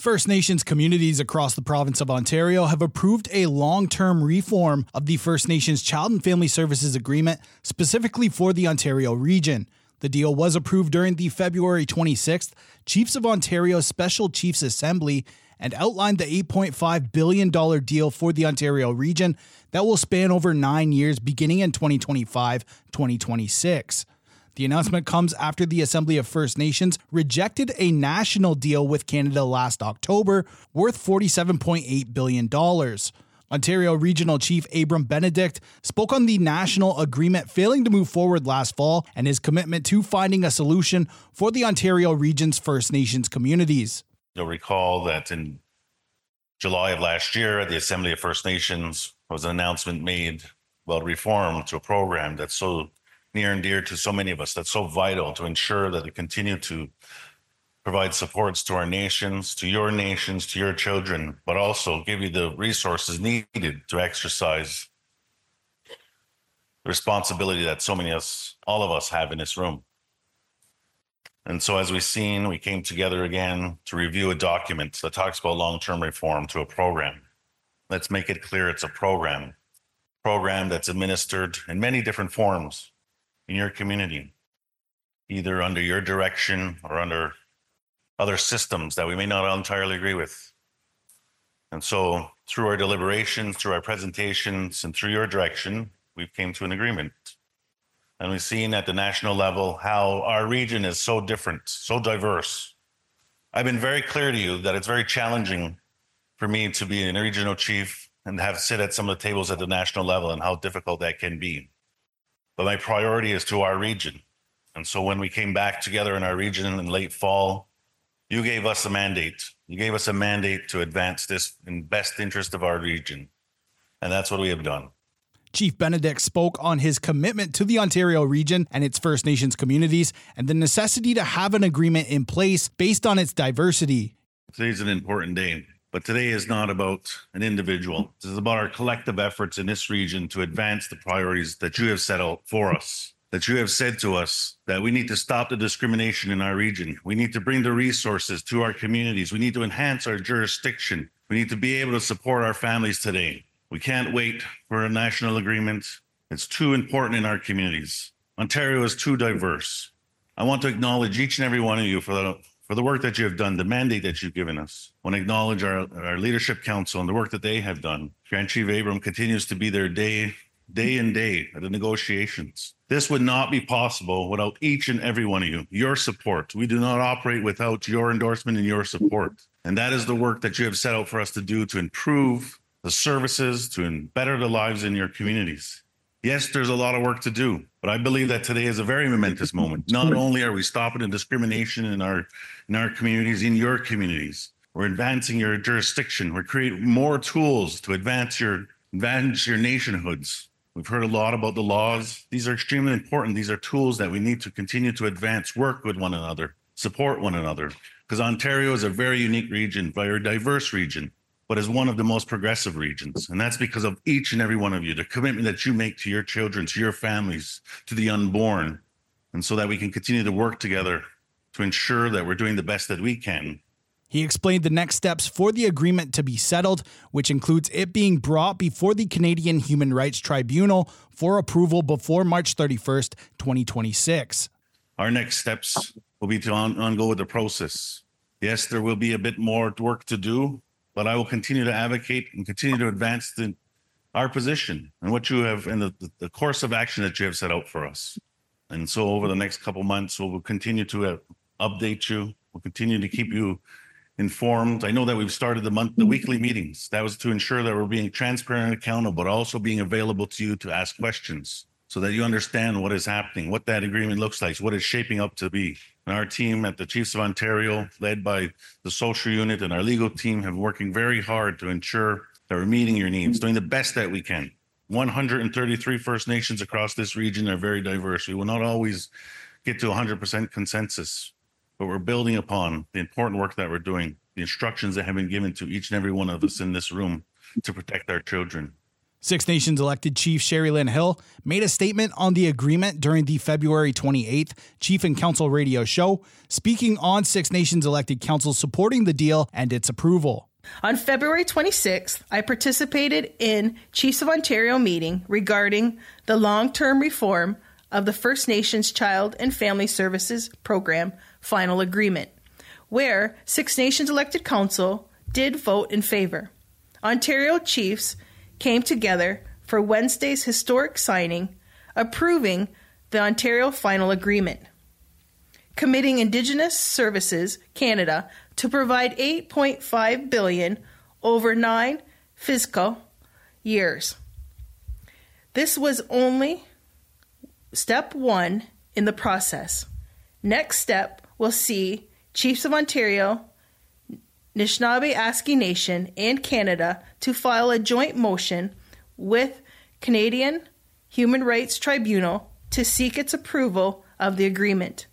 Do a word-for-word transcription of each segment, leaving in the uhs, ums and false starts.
First Nations communities across the province of Ontario have approved a long-term reform of the First Nations Child and Family Services Agreement specifically for the Ontario region. The deal was approved during the February twenty-sixth Chiefs of Ontario Special Chiefs Assembly and outlined the eight point five billion dollars deal for the Ontario region that will span over nine years beginning in twenty twenty-five to twenty twenty-six. The announcement comes after the Assembly of First Nations rejected a national deal with Canada last October worth forty-seven point eight billion dollars. Ontario Regional Chief Abram Benedict spoke on the national agreement failing to move forward last fall and his commitment to finding a solution for the Ontario region's First Nations communities. You'll recall that in July of last year at the Assembly of First Nations was an announcement made about reform to a program that's so near and dear to so many of us, that's so vital to ensure that it continue to provide supports to our nations, to your nations, to your children, but also give you the resources needed to exercise the responsibility that so many of us, all of us have in this room. And so as we've seen, we came together again to review a document that talks about long-term reform to a program. Let's make it clear it's a program, program that's administered in many different forms in your community, either under your direction or under other systems that we may not entirely agree with. And so through our deliberations, through our presentations, and through your direction, we've came to an agreement. And we've seen at the national level how our region is so different, so diverse. I've been very clear to you that it's very challenging for me to be an regional chief and have sit at some of the tables at the national level and how difficult that can be. But my priority is to our region. And so when we came back together in our region in late fall, you gave us a mandate. You gave us a mandate to advance this in best interest of our region. And that's what we have done. Chief Benedict spoke on his commitment to the Ontario region and its First Nations communities and the necessity to have an agreement in place based on its diversity. Today's an important day, but today is not about an individual. This is about our collective efforts in this region to advance the priorities that you have set out for us, that you have said to us that we need to stop the discrimination in our region. We need to bring the resources to our communities. We need to enhance our jurisdiction. We need to be able to support our families today. We can't wait for a national agreement. It's too important in our communities. Ontario is too diverse. I want to acknowledge each and every one of you for the, for the work that you have done, the mandate that you've given us. I want to acknowledge our, our leadership council and the work that they have done. Grand Chief Abram continues to be there day, day and day at the negotiations. This would not be possible without each and every one of you, your support. We do not operate without your endorsement and your support. And that is the work that you have set out for us to do to improve the services, to better the lives in your communities. Yes, there's a lot of work to do, but I believe that today is a very momentous moment. Not only are we stopping the discrimination in our in our communities, in your communities, we're advancing your jurisdiction. We're creating more tools to advance your advance your nationhoods. We've heard a lot about the laws. These are extremely important. These are tools that we need to continue to advance, work with one another, support one another, because Ontario is a very unique region, very diverse region, but is one of the most progressive regions. And that's because of each and every one of you, the commitment that you make to your children, to your families, to the unborn, and so that we can continue to work together to ensure that we're doing the best that we can. He explained the next steps for the agreement to be settled, which includes it being brought before the Canadian Human Rights Tribunal for approval before March thirty-first, twenty twenty-six. Our next steps will be to on, on go with the process. Yes, there will be a bit more work to do, but I will continue to advocate and continue to advance the, our position and what you have and the, the course of action that you have set out for us. And so over the next couple months, we'll continue to uh, update you. We'll continue to keep you informed. I know that we've started the month, the weekly meetings. That was to ensure that we're being transparent and accountable, but also being available to you to ask questions so that you understand what is happening, what that agreement looks like, what it's shaping up to be. And our team at the Chiefs of Ontario, led by the social unit and our legal team, have been working very hard to ensure that we're meeting your needs, doing the best that we can. one hundred thirty-three First Nations across this region are very diverse. We will not always get to one hundred percent consensus, but we're building upon the important work that we're doing, the instructions that have been given to each and every one of us in this room to protect our children. Six Nations elected Chief Sherry Lynn Hill made a statement on the agreement during the February twenty-eighth Chief and Council radio show, speaking on Six Nations elected council supporting the deal and its approval. On February twenty-sixth, I participated in Chiefs of Ontario meeting regarding the long-term reform of the First Nations Child and Family Services Program final agreement, where Six Nations elected council did vote in favor. Ontario Chiefs came together for Wednesday's historic signing, approving the Ontario final agreement, committing Indigenous Services Canada to provide eight point five billion dollars over nine fiscal years. This was only step one in the process. Next step will see Chiefs of Ontario, Anishinaabe Nation, and Canada to file a joint motion with Canadian Human Rights Tribunal to seek its approval of the agreement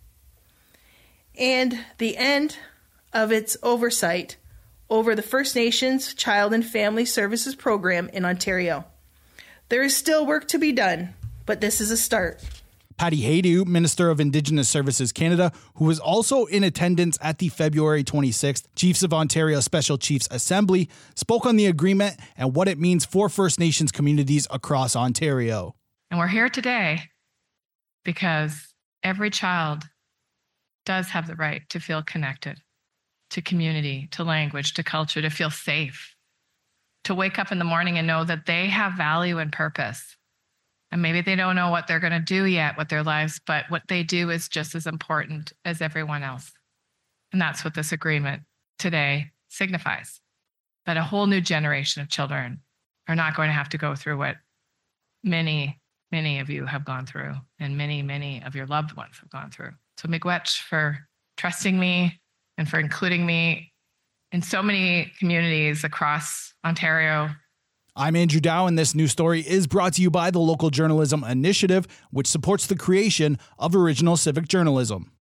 and the end of its oversight over the First Nations Child and Family Services Program in Ontario. There is still work to be done, but this is a start. Patty Hajdu, Minister of Indigenous Services Canada, who was also in attendance at the February twenty-sixth Chiefs of Ontario Special Chiefs Assembly, spoke on the agreement and what it means for First Nations communities across Ontario. And we're here today because every child does have the right to feel connected to community, to language, to culture, to feel safe, to wake up in the morning and know that they have value and purpose. And maybe they don't know what they're going to do yet with their lives, but what they do is just as important as everyone else. And that's what this agreement today signifies, that a whole new generation of children are not going to have to go through what many, many of you have gone through and many, many of your loved ones have gone through. So miigwech for trusting me and for including me in so many communities across Ontario. I'm Andrew Dow, and this news story is brought to you by the Local Journalism Initiative, which supports the creation of original civic journalism.